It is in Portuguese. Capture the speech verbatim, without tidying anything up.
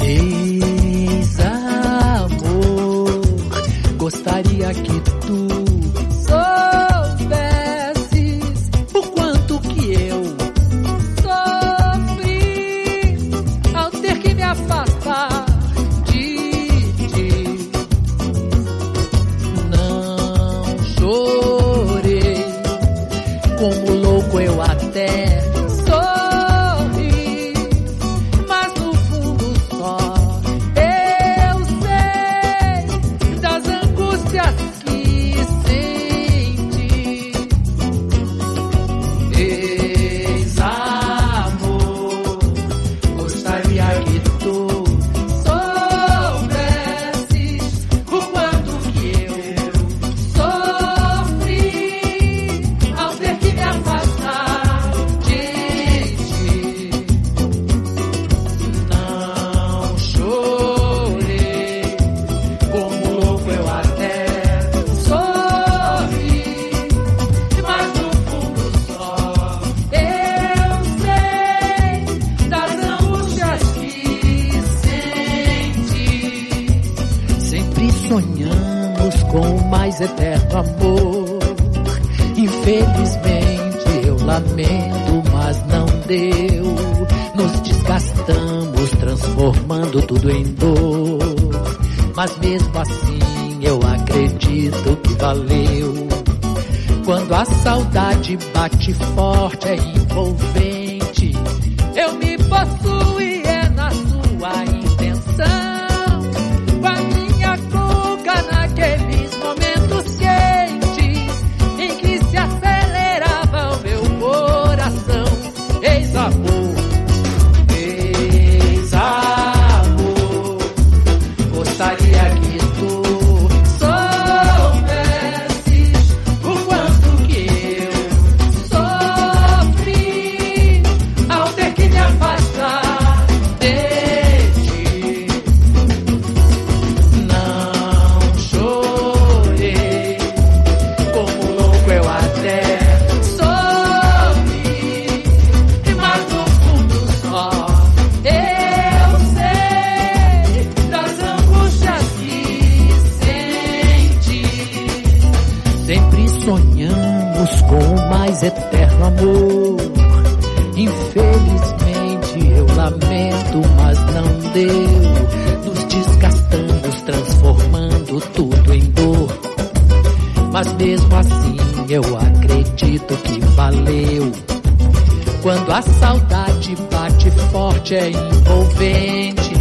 Ex-amor, gostaria que tu soubesses o quanto que eu sofri ao ter que me afastar de ti. Não chorei, como louco eu até sorri, mas no fundo só eu sei das angústias que senti. Ex-amor, gostaria que tu soubesses o quanto que eu sofri ao ter que me afastar de ti. Não chorei, como louco eu até sorri, mas no fundo só eu sei das angústias que senti. Sempre sonhamos com o mais eterno amor. Infelizmente eu lamento, mas não deu. Nos desgastamos, transformando tudo em dor. Mas mesmo assim eu acredito que valeu. Quando a saudade bate forte, é envolvente. Eu me possuo e é na sua intenção. Com a minha cuca naqueles momentos quentes em que se acelerava o meu coração. Ex-amor, ex-amor, gostaria que tu soubesses o quanto que eu sofri ao ter que me afastar de ti. Não chorei, como louco eu até sorri, mas no fundo só eu sei das angústias que senti. Sempre sonhamos com o mais eterno amor. Infelizmente eu lamento, mas não deu. Nos desgastamos, transformando tudo em dor. Mas mesmo assim eu acredito que valeu. Quando a saudade bate forte, é envolvente.